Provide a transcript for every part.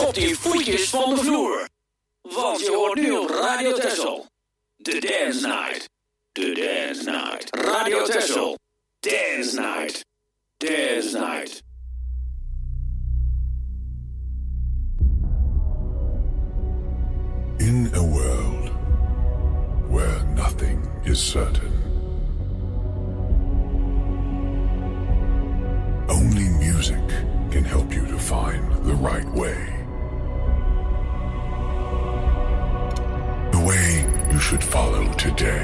op die voetjes van de vloer. Want je hoort nu op Radio Texel. The Dance Night. The Dance Night. Radio Texel. Dance Night. Dance Night. In a world where nothing is certain, only music can help you to find the right way. The way you should follow today.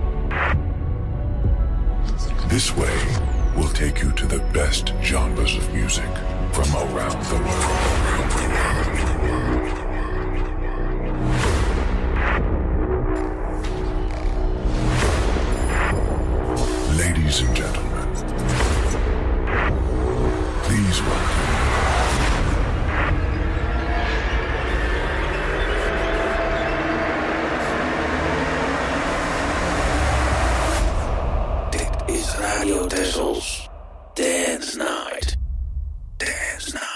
This way will take you to the best genres of music from around the world. Ladies and gentlemen, please welcome Radio Texels Dance Night. Dance Night.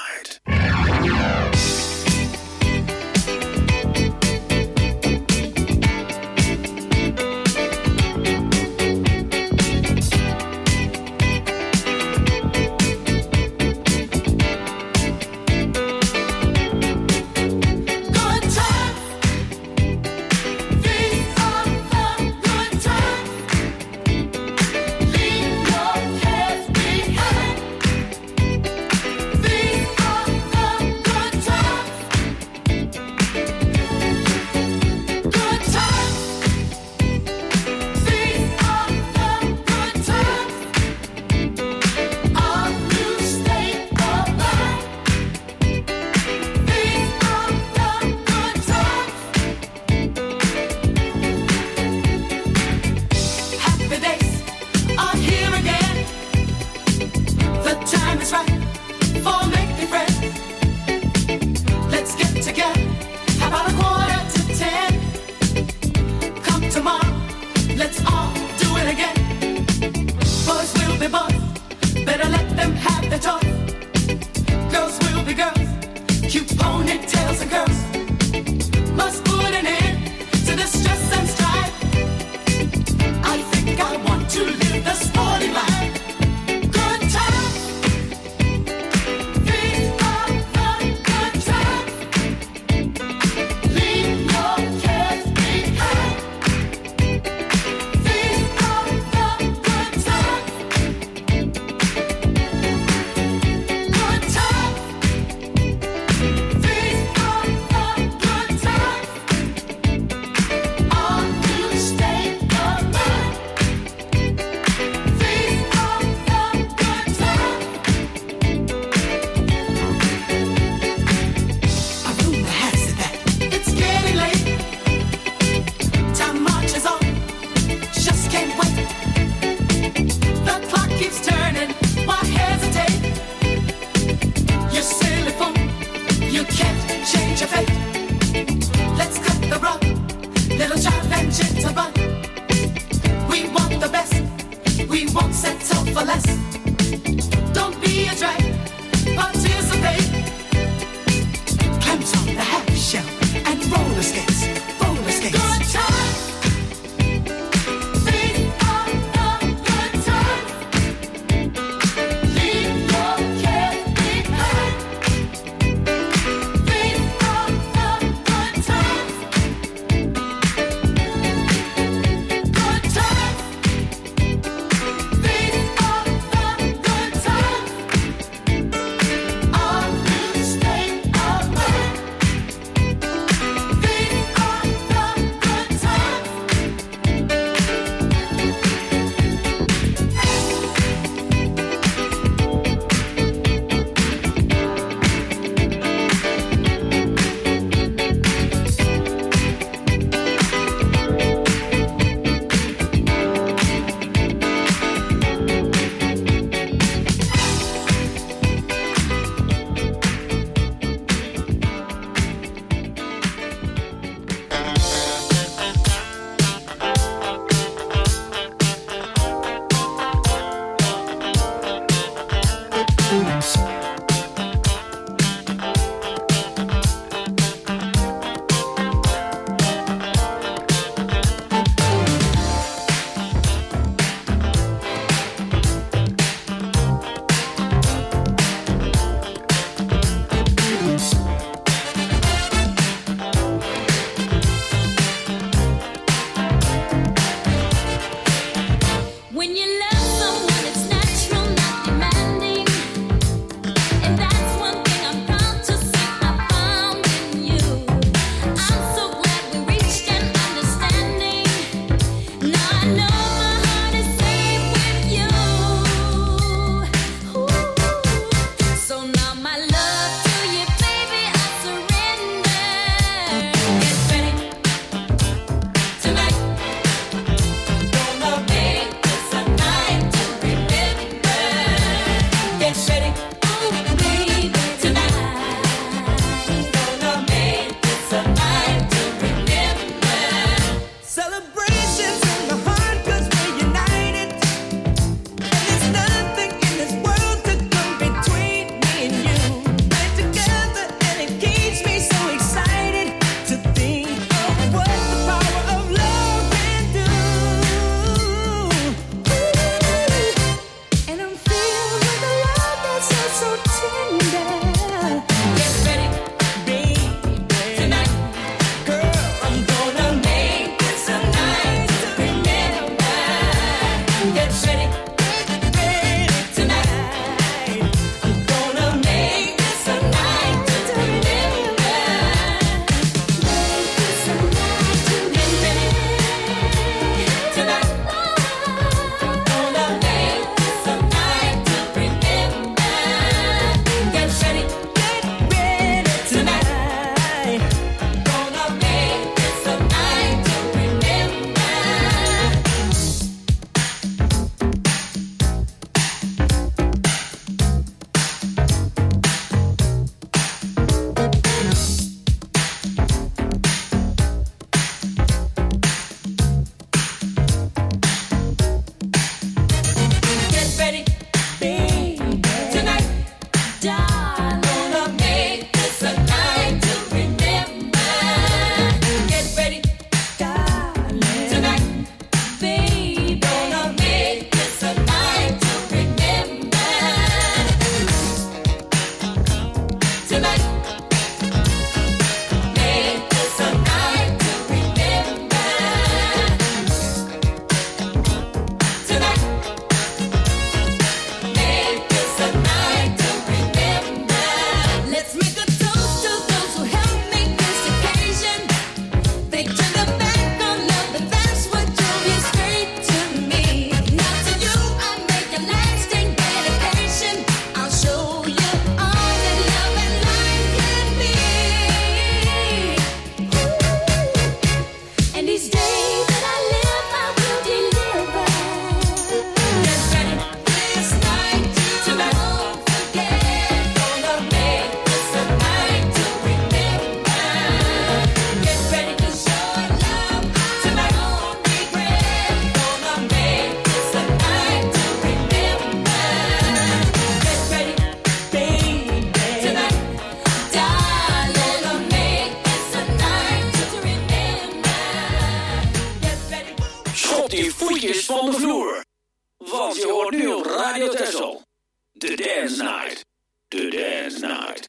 voetjes van de vloer. Want je hoort nu op Radio Texel. The Dance Night. The Dance Night.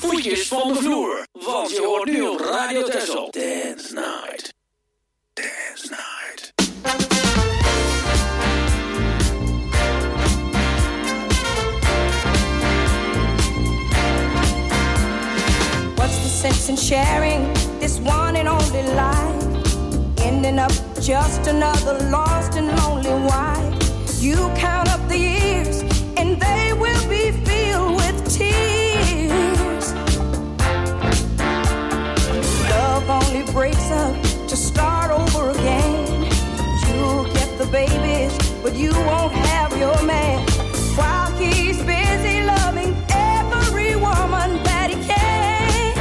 voetjes van de vloer. Want je hoort nu op Radio Texel. Dance Night. Dance Night. What's the sense in sharing this one and only life? Ending up just another lost and lonely wife. You count up the years and they will be filled with tears. Love only breaks up to start over again. You'll get the babies, but you won't have your man. While he's busy loving every woman that he can.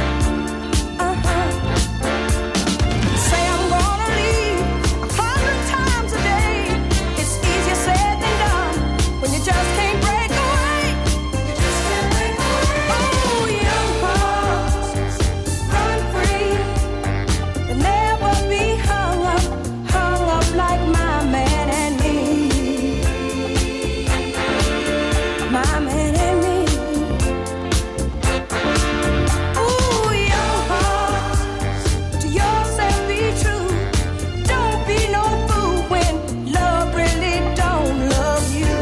Say I'm gonna leave 100 times a day. It's easier said than done when you just can't break away. You just can't break away. Oh, young hearts, run free. You'll never be hung up like my man and me. My man and me. Ooh, young hearts, to yourself be true. Don't be no fool when love really don't love you.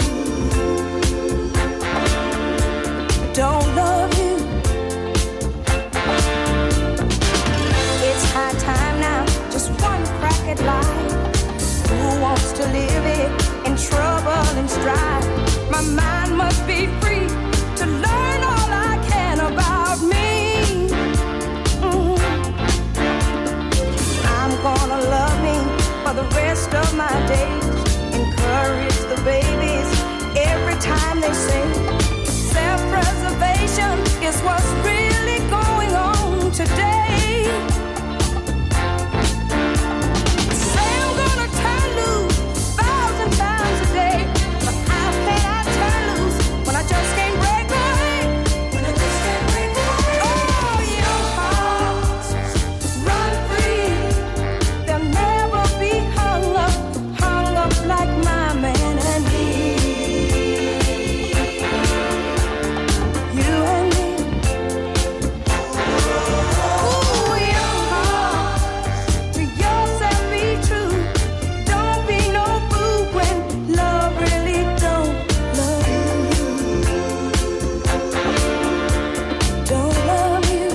Don't love you. It's high time now, just one crack at life. Who wants to live it in trouble and strife? My mind must be free to learn all I can about me. I'm gonna love me for the rest of my days. Encourage the babies every time they sing. Self-preservation is what's really going on today. Say I'm gonna turn loose 1,000 times a day, but how can I turn loose when I just can't break away? When I just can't break away. Oh, young hearts, run free. They'll never be hung up like my man and me. You and me. Ooh, young heart, to yourself be true. Don't be no fool when love really don't love you. Don't love you.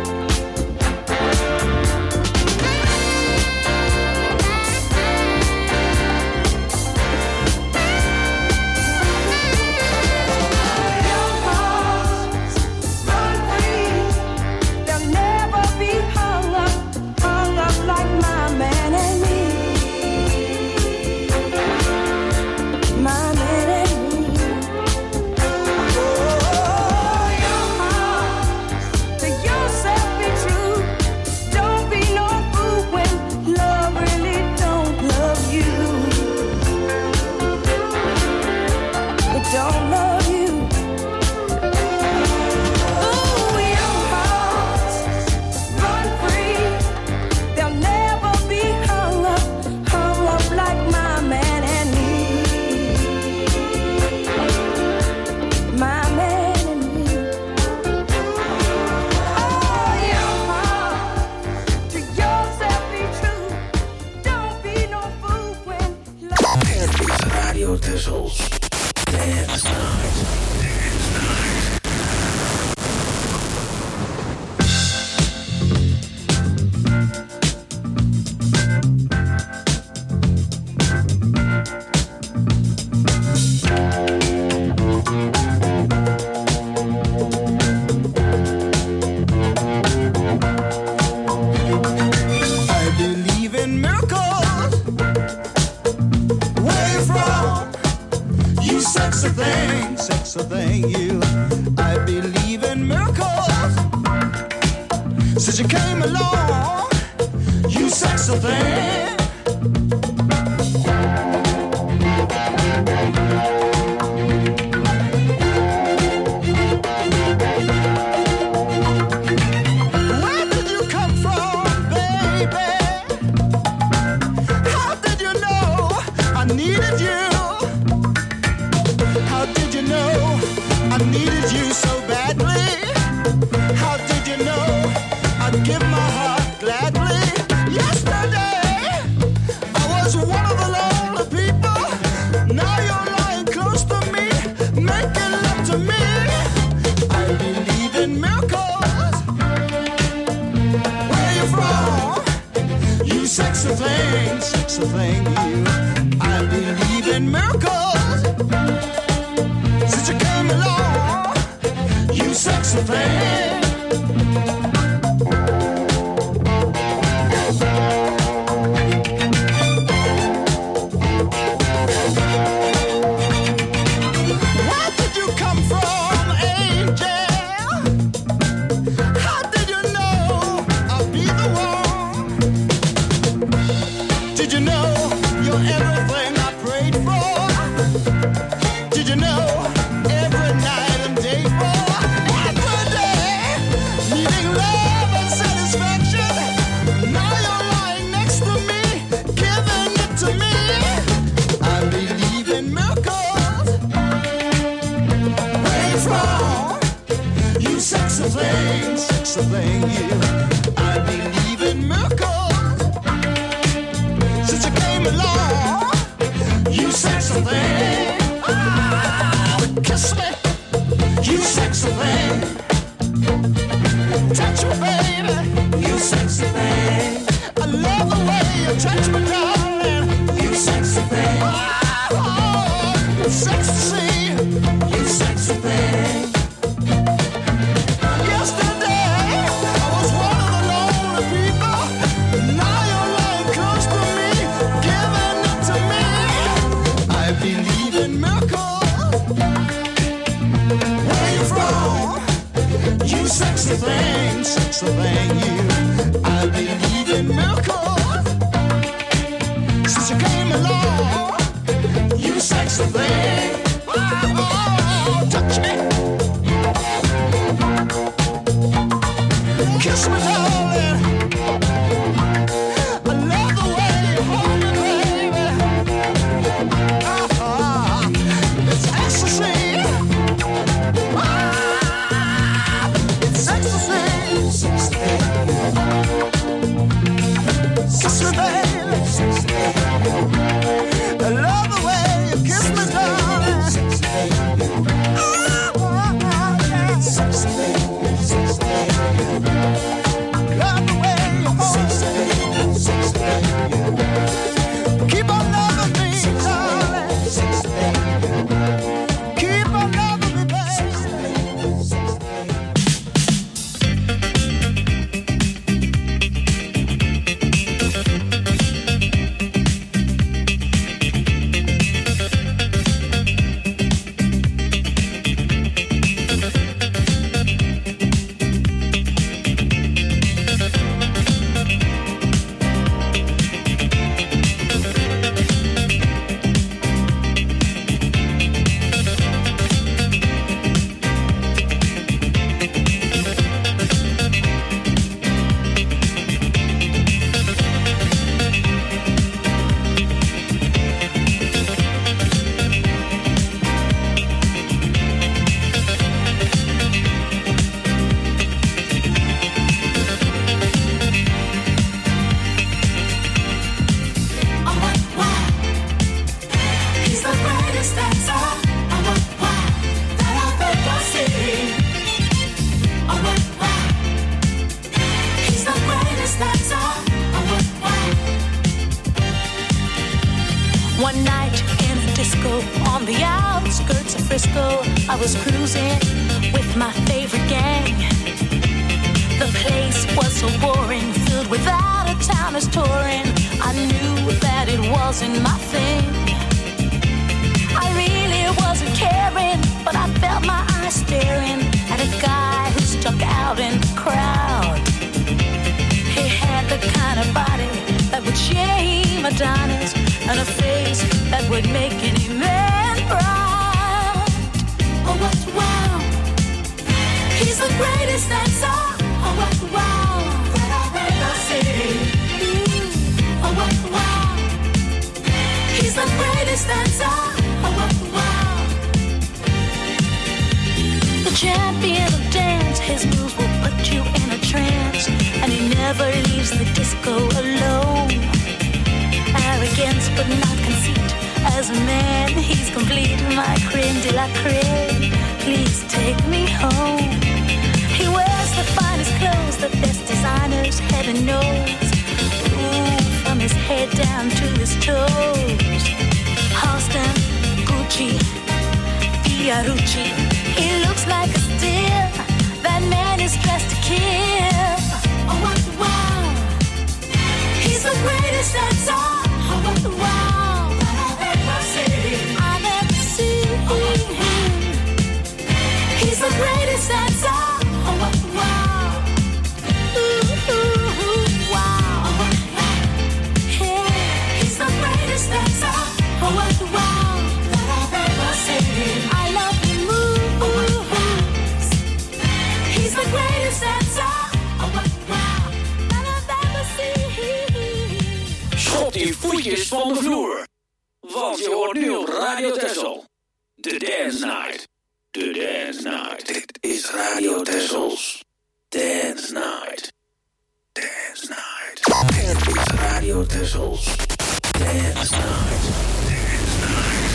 Young hearts, run free. They'll never be hung up like my man and me. My man and me. Oh, young hearts, to yourself be true. Don't be no fool when love really don't love you. It don't love you. Ooh, young hearts, run free. They'll never be hung up like my man and me. My man and me. Oh, young heart, to yourself be true. Don't be no fool when love. Dit is Radio Texel. Dance Night. Dance Night. I believe in miracles. Where you from? You sexy thing, you. I believe in miracles. Since you came along, you sexy thing. Where did you come from, baby? How did you know I needed you? How did you know I needed you so badly? How did you know I'd give my heart gladly? Yesterday, I was one of the lonely people. Now you're lying close to me, making love to me. I believe in miracles. Where you from? You sexy thing, you. I believe in miracles. Since you came along, you sexy thing. Where did you come from, angel? How did you know I'll be the one? Did you know you're everything I prayed for? Did you know every night and day for? Every day, needing love and satisfaction. Now you're lying next to me, giving it to me. I believe in miracles. Where you from? You sexy thing, you. I believe in miracles. Since you came along, you sexy thing. Ah, kiss me, you sexy thing. Touch me, baby, you sexy thing. I love the way you touch me, darling, you sexy thing. Oh, it's sexy to see you sexy thing. Yesterday, I was one of the lonely people. Now you're lying close to me, giving it to me. I believe in miracles. Where you from? You sexy thing, you. I believe in miracles. Since you came along, you sexy thing. Oh, touch me. Kiss me, darling. I love the way you hold me, baby. It's ecstasy. It's ecstasy. Kiss me, baby. I love the way you kiss me, darling. Love the way you hold me. Keep on loving me, darling. Keep on loving me, baby. One night in a disco on the outskirts of Frisco, I was cruising with my favorite gang. The place was so boring, filled with out-of-towners touring. I knew that it wasn't my thing. I really wasn't caring, but I felt my eyes staring at a guy who stuck out in the crowd. He had the kind of body that would shame Adonis, and a face that would make any man proud. Oh, what wow! He's the greatest dancer. Oh, what wow! That I've ever seen. Oh, what wow! He's the greatest dancer. Oh, what wow! The champion of dance, his moves will put never leaves the disco alone. Arrogance but not conceit. As a man, he's complete. My creme de la creme. Please take me home. He wears the finest clothes, the best designers, heaven knows. Ooh, from his head down to his toes. Halston, Gucci, Fiorucci. He looks like a steal. That man is dressed to kill. Oh, what wow! He's the greatest that's all. Oh, what wow! I've ever seen him. He's the greatest that's all. Oh, what wow! Ooh, ooh, ooh, wow! Oh, what wow! Yeah, he's the greatest that's all. Oh, what wow! That I've ever seen. I love the moves. He's the greatest that's all. Oh, what wow! That I've ever seen. Schop die voetjes van de vloer. Want je hoort nu op Radio Texel. The Dance Night. The Dance Night. Dit is Radio Texels Dance Night. Dance Night. Dit is Radio Texels Dance Night. Dance Night.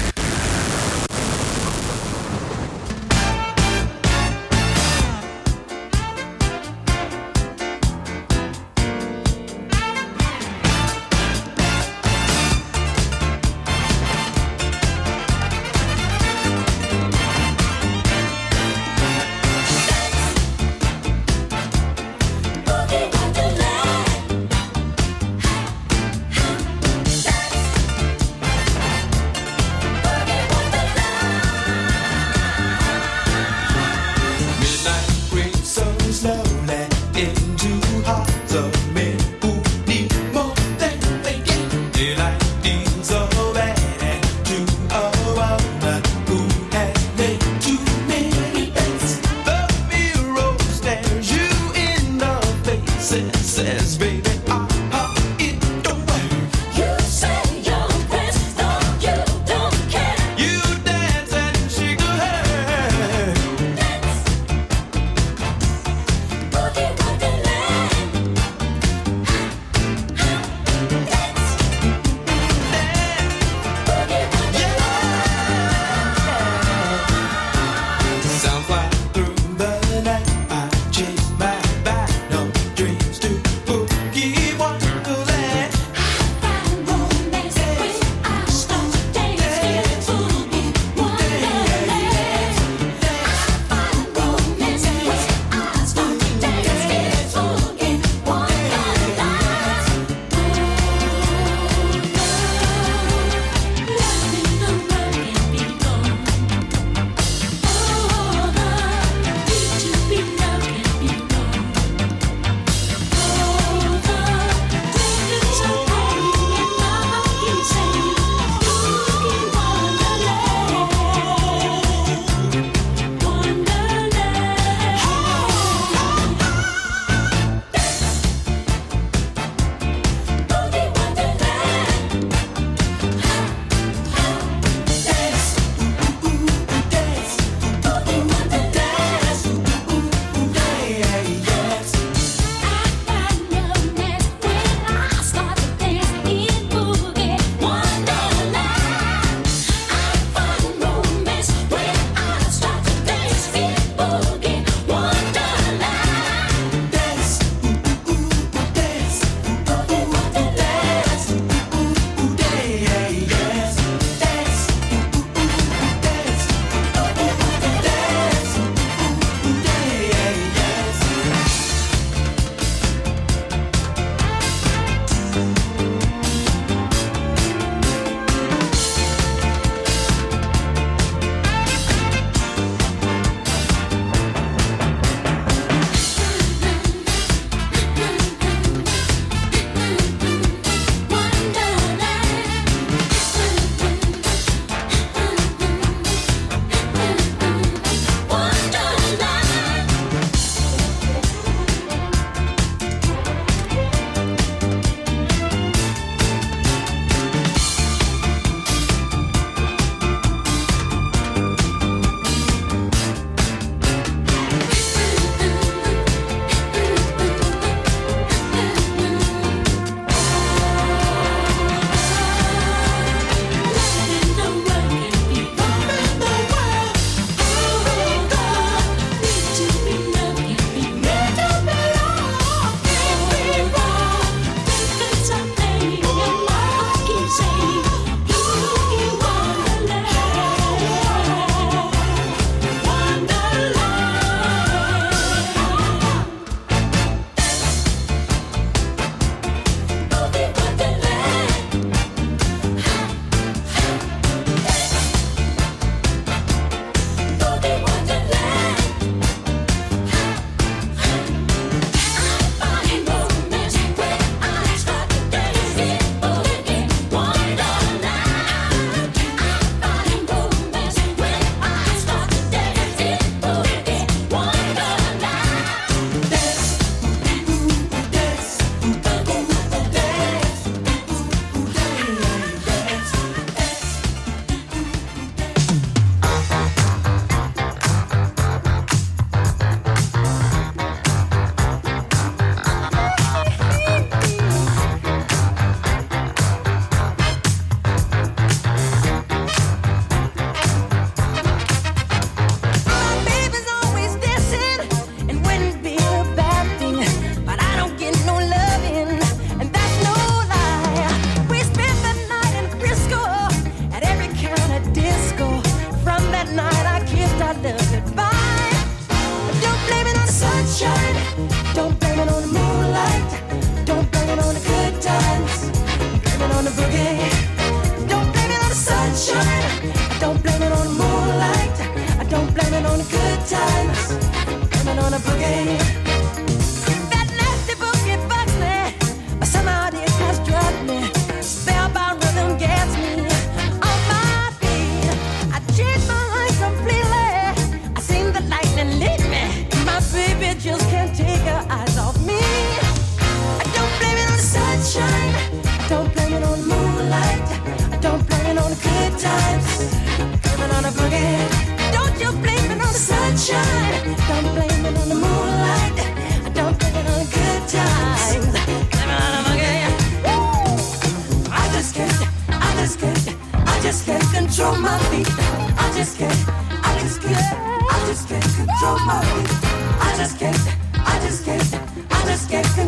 Through the night, I chase my battle dreams to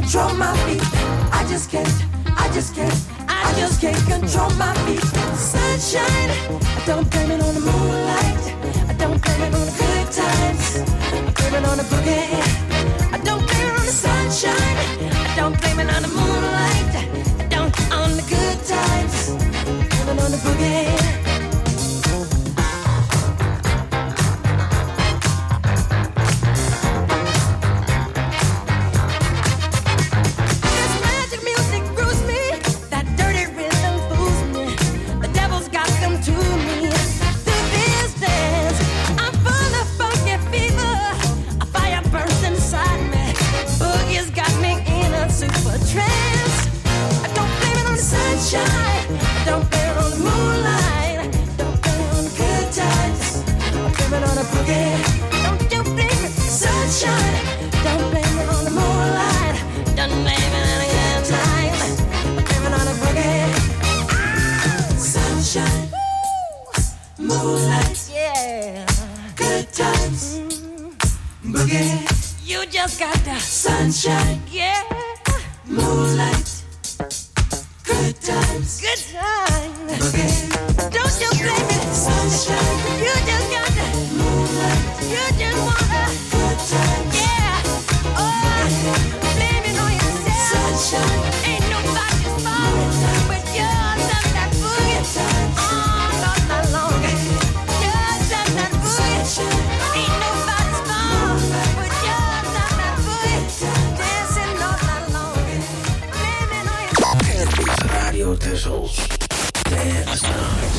control my feet. I just can't control my feet. Sunshine, I don't blame it on the moonlight. I don't blame it on the good times. I blame it on the boogie. I don't blame it on the sunshine. I don't blame it on the moonlight. I don't on the good times. I blame it on the boogie. Sunshine, yeah, moonlight, good times, boogie. Don't you blame it, sunshine. You just got the moonlight. You just wanna good times, yeah. Oh, blame it on yourself, sunshine. Ain't nobody's fault but yours and that boogie. Oh, not that long. Yours and that boogie. Ain't nobody's fault but yours and that boogie. Radio Texel. Dance Night.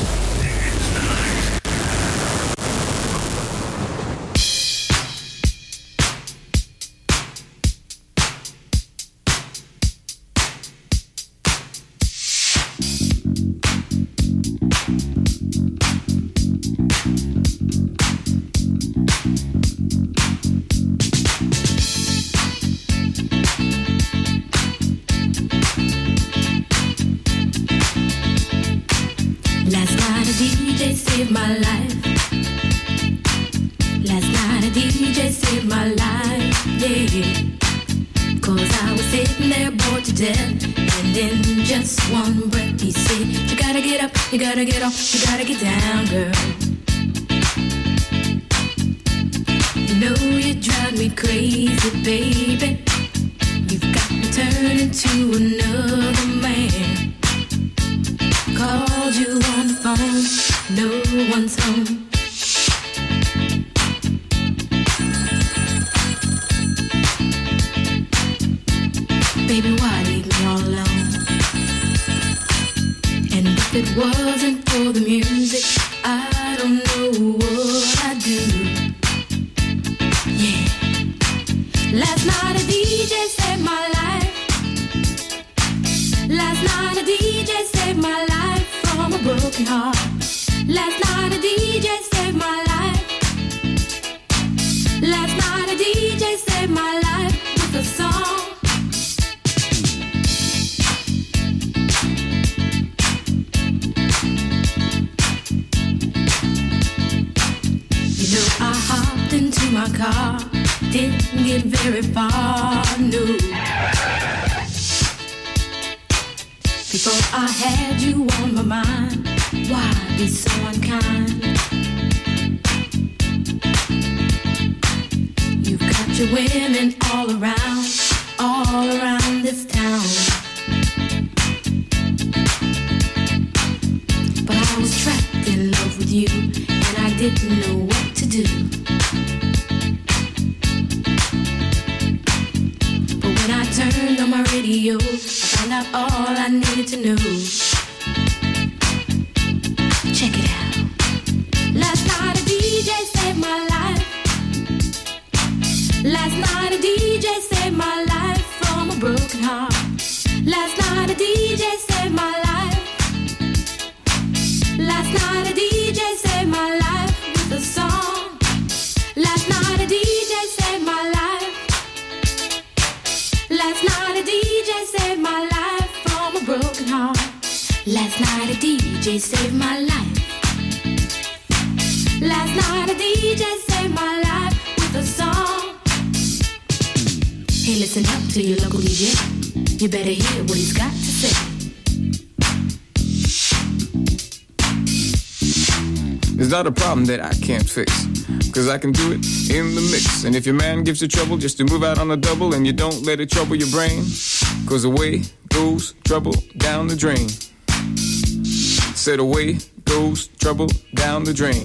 Saved my life. Last night a DJ saved my life, yeah. 'Cause I was sitting there bored to death, and in just one breath he said, you gotta get up, you gotta get off, you gotta get down, girl. You know you drive me crazy, baby. You've got me turning to another man. Called you on the phone, no one's home. Baby, why leave me all alone? And if it wasn't for the music, I don't know what I'd do. Yeah. Last night a DJ saved my life. Last night a DJ saved my life from a broken heart. Last night a DJ saved my life. Last night a DJ saved my life with a song. You know I hopped into my car, didn't get very far, no. Before I had you on my mind, why be so unkind? You've got your women all around this town. But I was trapped in love with you, and I didn't know what to do. But when I turned on my radio, I found out all I needed to know. Check it out. Last night a DJ saved my life. Last night a DJ saved my life from a broken heart. Last night a DJ saved my life. Last night a DJ saved my life with a song. Last night a DJ saved my life. Last night a DJ saved my life from a broken heart. Last night a DJ saved my life. Last night a DJ saved my life with a song. Hey, listen up to your local DJ. You better hear what he's got to say. It's not a problem that I can't fix, 'cause I can do it in the mix. And if your man gives you trouble just to move out on a double, and you don't let it trouble your brain, 'cause away goes trouble down the drain. Said away goes trouble down the drain.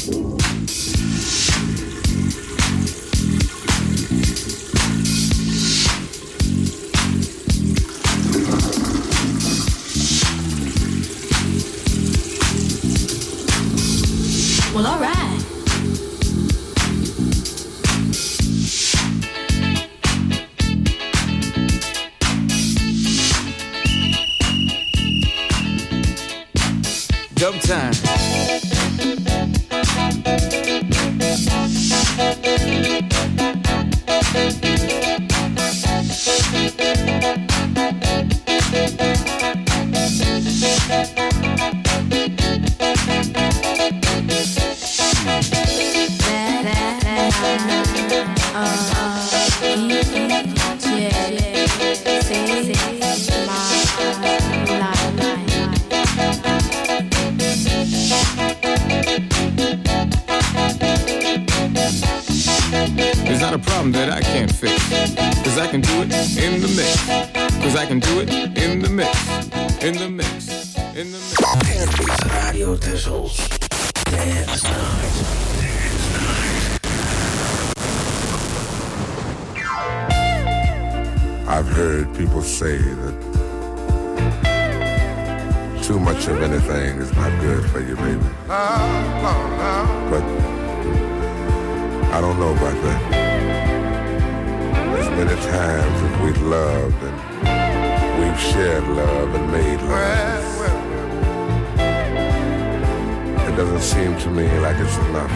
Well, all right. Dub time. It's not a problem that I can't fix, 'cause I can do it in the mix. 'Cause I can do it in the mix. In the mix. In the mix. Campus Radio Texel. Dance Night. I've heard people say that too much of anything is not good for you, baby. But I don't know about that. As many times as we've loved and we've shared love and made love, it doesn't seem to me like it's enough.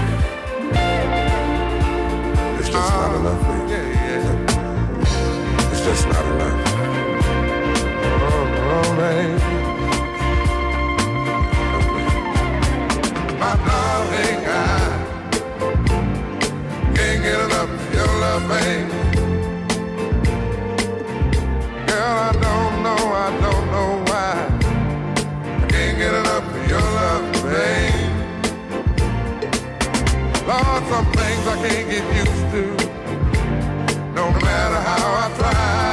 It's just not enough, baby. It's just not enough. Oh, baby. My darling, I can't get enough of your love, baby. Girl, I don't know why. I can't get enough of your love, baby. Lord, some things I can't get used to, no matter how I try.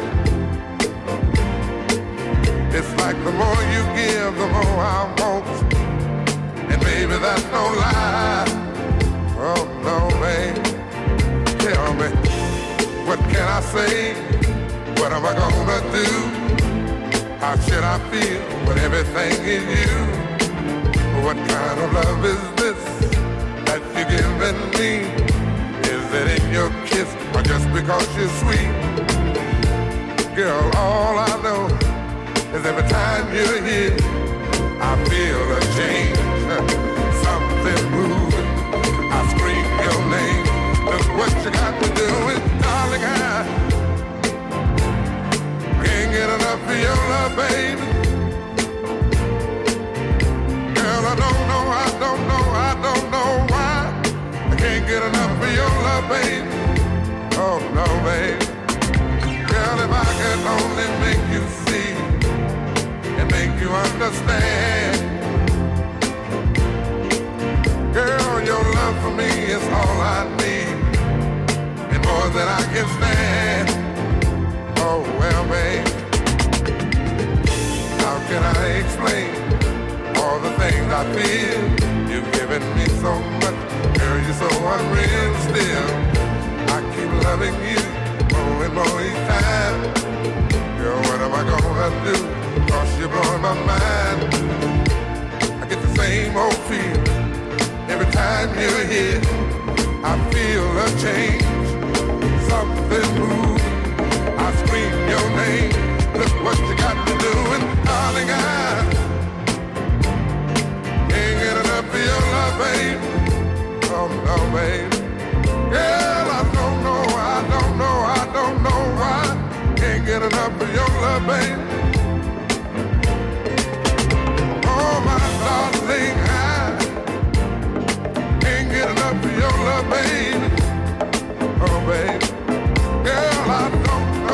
It's like the more you give, the more I want. And baby, that's no lie. Oh, no, baby. Tell me, what can I say? What am I gonna do? How should I feel when everything is you? What kind of love is this that you're giving me? Is it in your kiss or just because you're sweet? Girl, all I know is every time you're here, I feel a change, something moving. I scream your name. Look what you got to do with, darling, I can't get enough of your love, baby. Girl, I don't know why. I can't get enough of your love, baby. Oh, no, baby. Girl, if I could only make you see and make you understand. Girl, your love for me is all I need, and more than I can stand. Oh, well, babe, how can I explain all the things I feel? You've given me so much, girl, you're so unreal still. I keep loving you more and more each time. Girl, what am I gonna do? 'Cause you're blowing my mind. I get the same old feel every time you're here. I feel a change, something moves. I scream your name. Look what you got to do, and darling, I can't get enough of your love, babe. Oh no, babe. Girl, I don't know why. Can't get enough of your love, babe. Oh my darling, I can't get enough of your love, baby. Oh, baby. Girl, I don't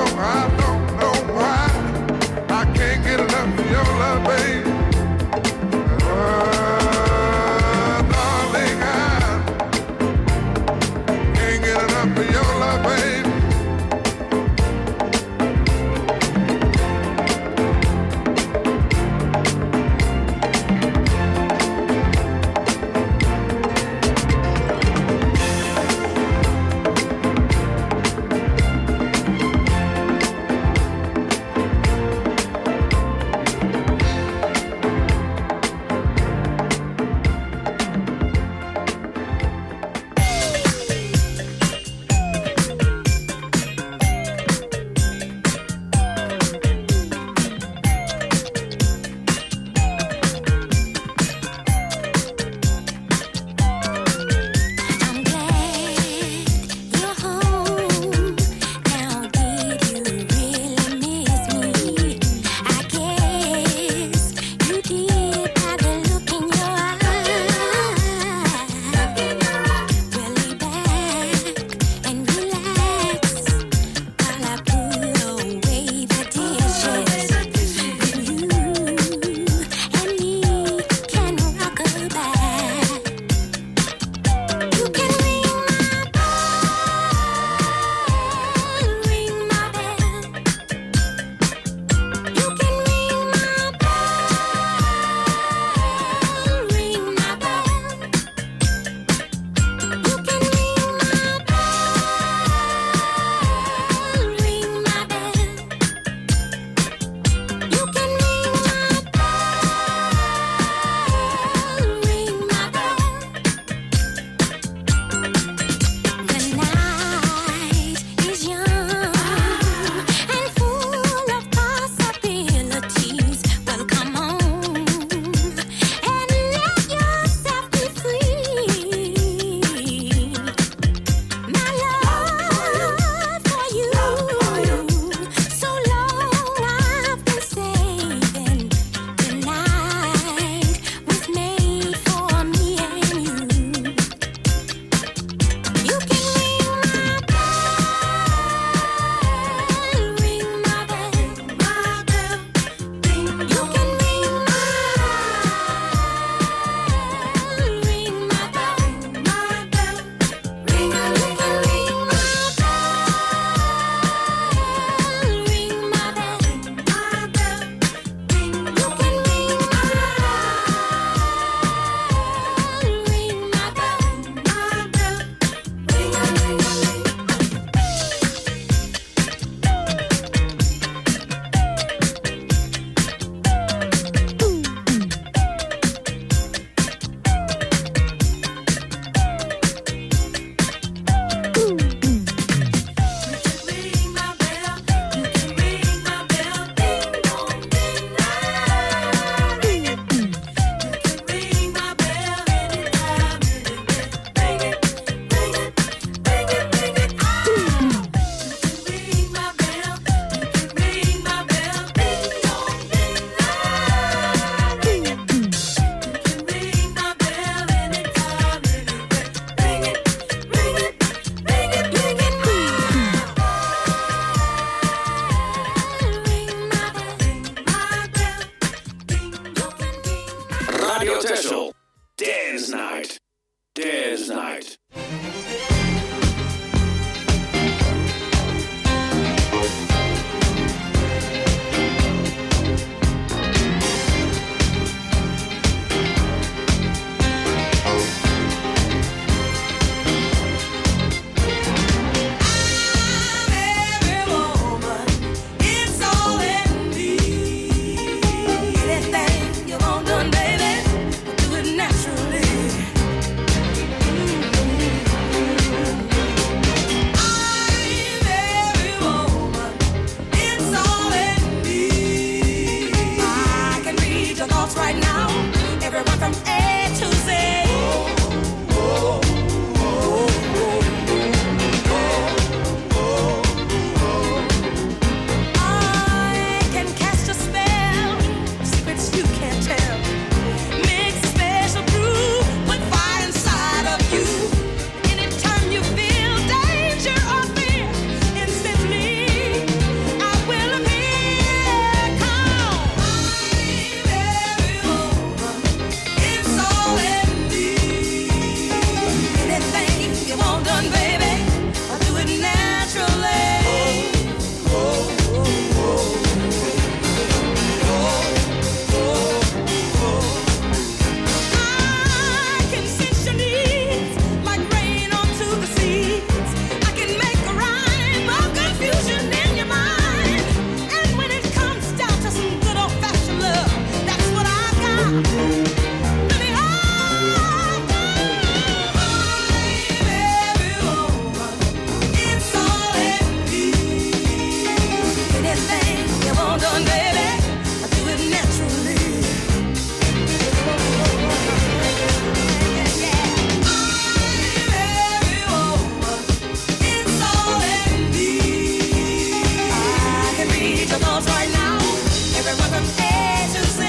'cause right now, everyone from A to Z.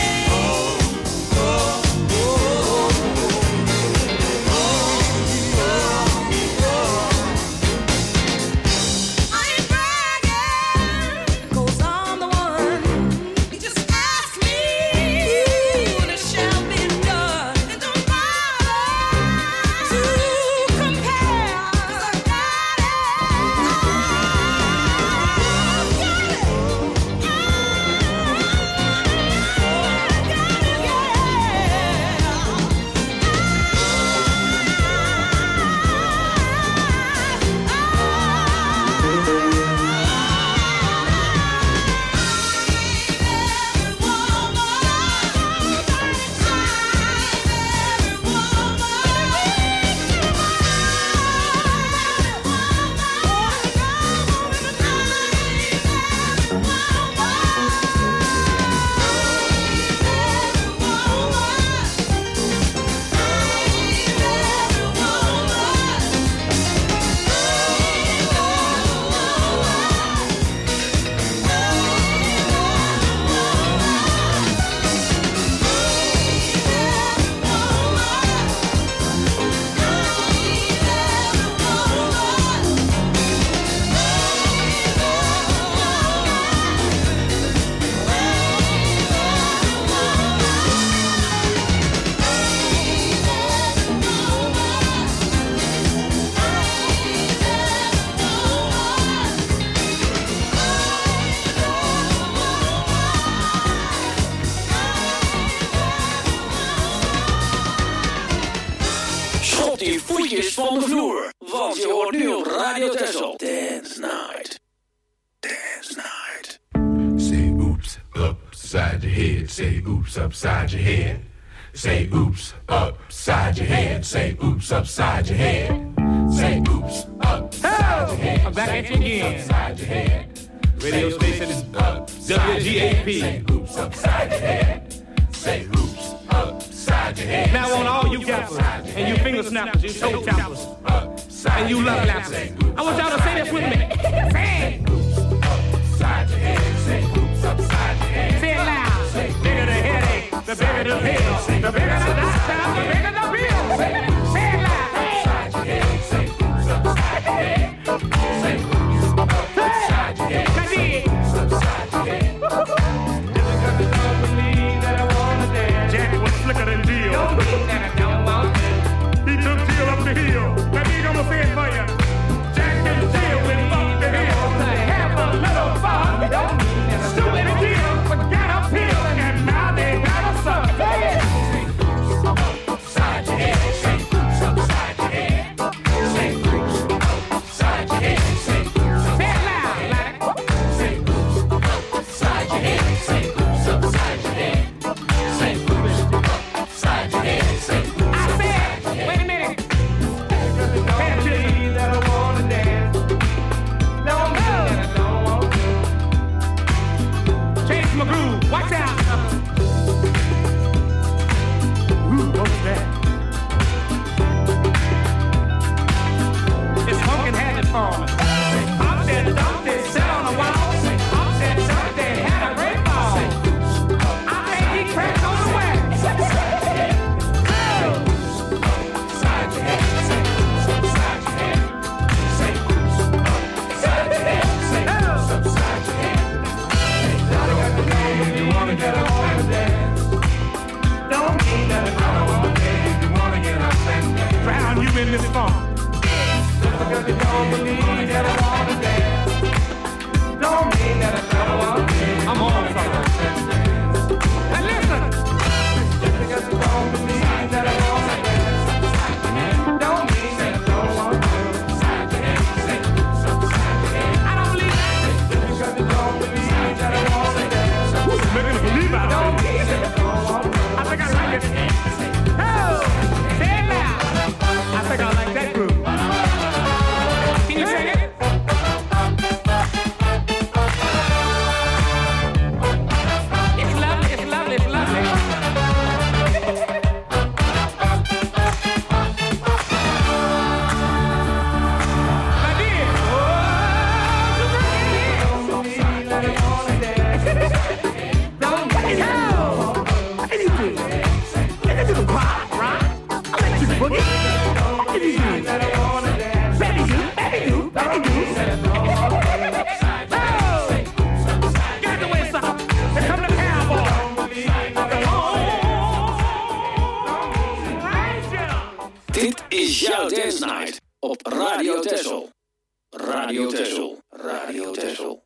Die voetjes van de vloer, want je hoort nu op Radio Texel. Dance Night. Dance Night. Say oops, upside your head. Say oops, upside your head. Say oops, upside your head. Say oops, upside your head. Say oops, upside your head. I'm back at you again. Upside your head. Radio station is WGAP. Say oops, upside your head. Say oops, upside your head. Now on all you gappers and you finger snappers, you toe tappers, and you love lappers, I want y'all to say this with me. Say it. Upside your head. Say oops, upside your head. Say it loud. The bigger the headache, the bigger the pill, the bigger the doctor, the bigger the bill. Say it loud. Upside your head. Say oops, upside your head. Say oops, upside your head. Say oops, upside your head. Jack was slicker than Jill. Don't mean that I don't want it. He took Jill up the hill. Now he gonna say it for you. Jack and Jill went up the hill to have a little fun. Don't mean that I stupid Jill forgot a pill and now they got a son. Say it. Upside your head. Say oops, upside your head. Say oops, upside your head. Say oops, say it loud, like say oops, upside your head. Say oops, upside your head. Say oops, upside your head. Say oops, I said, wait a minute. Can't believe that I wanna dance. Don't mean that I don't want to. Change my groove. Watch out. Ooh, what's that? It's pumpkin had it for me. Up there, dumpty, sat on the wall. Up there, something had a great ball. I think he cracked on the wax. upside your head. Say oops, upside your head. Say oops, upside your head. Say oops, upside your head. You wanna get Dance Night op Radio Texel. Radio Texel. Radio Texel.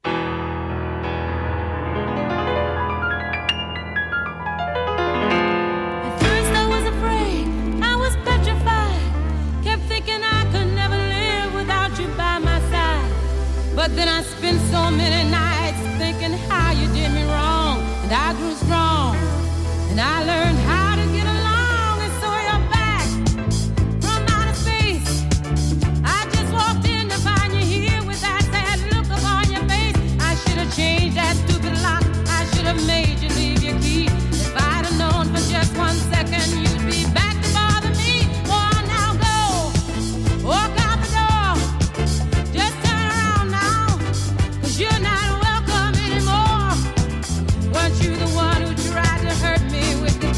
At first I was afraid, I was petrified. Kept thinking I could never live without you by my side. But then I spent so many nights thinking how you did me wrong. And I grew strong, and I learned how to get along. And so you're back from outer space. I just walked in to find you here with that sad look upon your face. I should have changed that stupid lock. I should have made you leave your key. If I'd have known for just 1 second you'd be back to bother me. Oh, now go, walk out the door. Just turn around now, 'cause you're not welcome anymore. Weren't you the one who tried to hurt me with the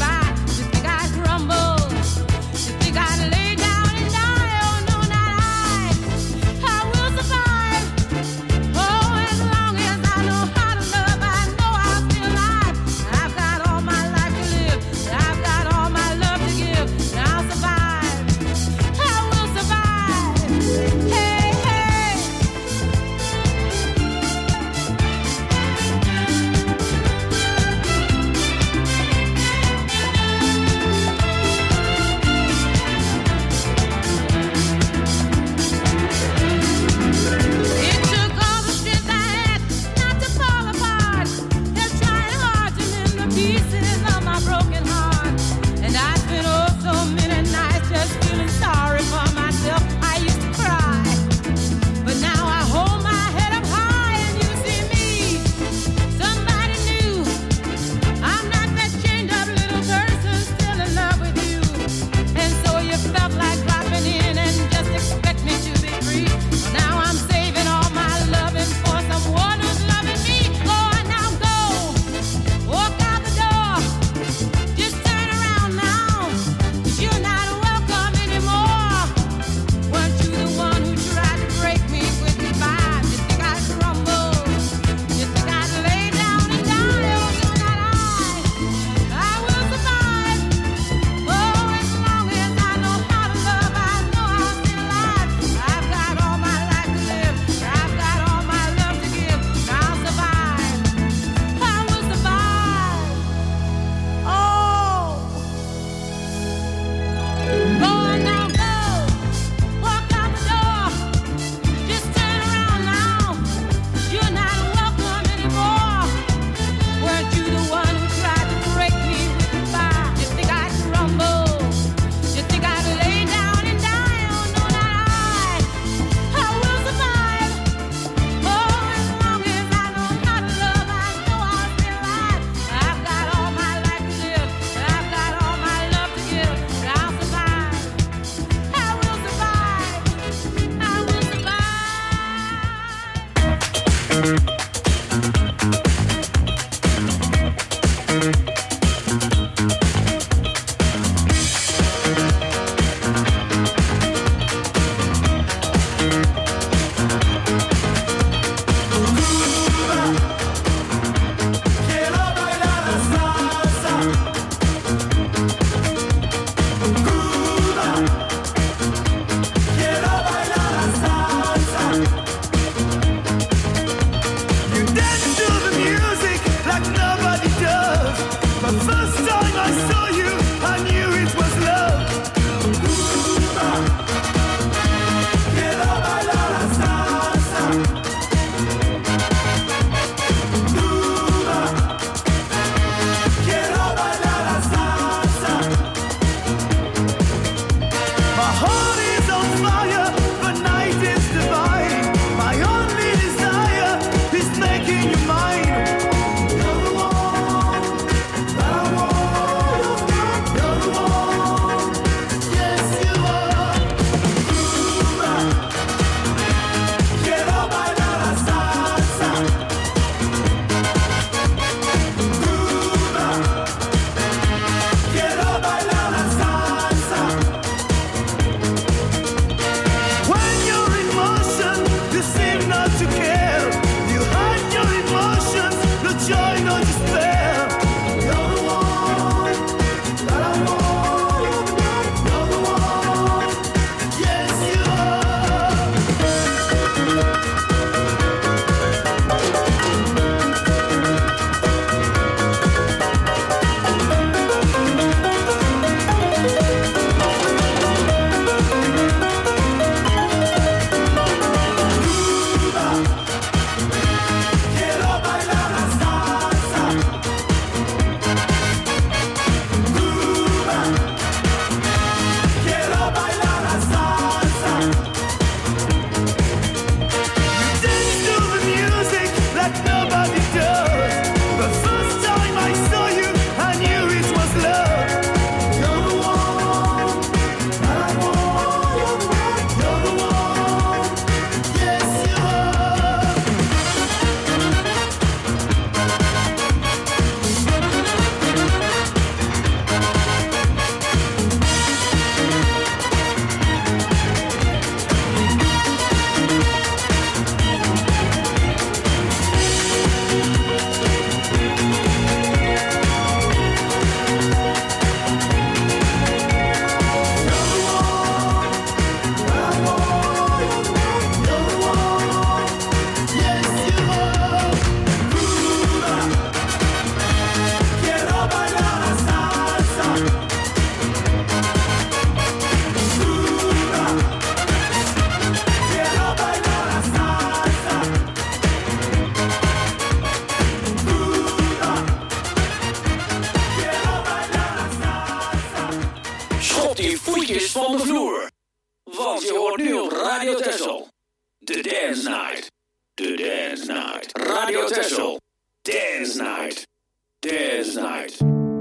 van de vloer. Want je hoort nu op Radio Texel. The Dance Night. The Dance Night. Radio Texel. Dance Night. Dance Night.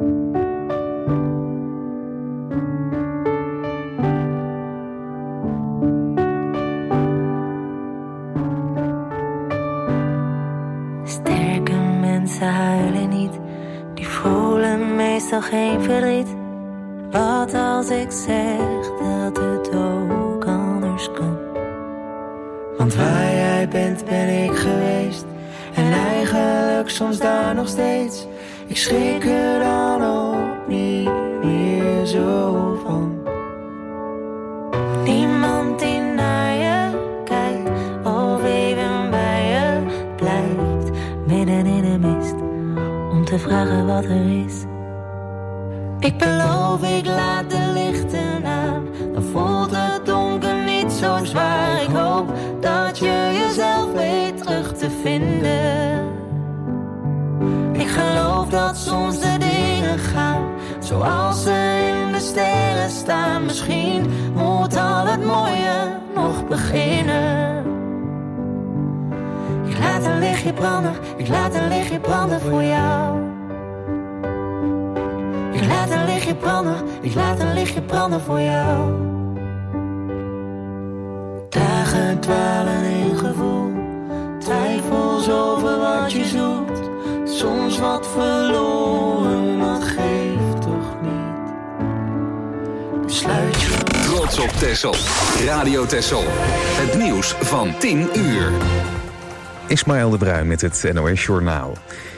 Sterke mensen huilen niet, die voelen meestal geen verdriet. Wat als ik zeg dat het ook anders kan? Want waar jij bent ben ik geweest, en eigenlijk soms daar nog steeds. Ik schrik er dan ook niet meer zo van. Niemand die naar je kijkt of even bij je blijft, midden in de mist, om te vragen wat er is. Ik beloof, ik laat de lichten aan, dan voelt het donker niet zo zwaar. Ik hoop dat je jezelf weet terug te vinden. Ik geloof dat soms de dingen gaan zoals ze in de sterren staan. Misschien moet al het mooie nog beginnen. Ik laat een lichtje branden, ik laat een lichtje branden voor jou. Ik laat een lichtje branden, ik laat een lichtje branden voor jou. Dagen dwalen in gevoel, twijfels over wat je zoekt. Soms wat verloren, dat geeft toch niet. Besluit je. Trots op Texel. Radio Texel. Het nieuws van 10 uur. Ismaël de Bruin met het NOS Journaal.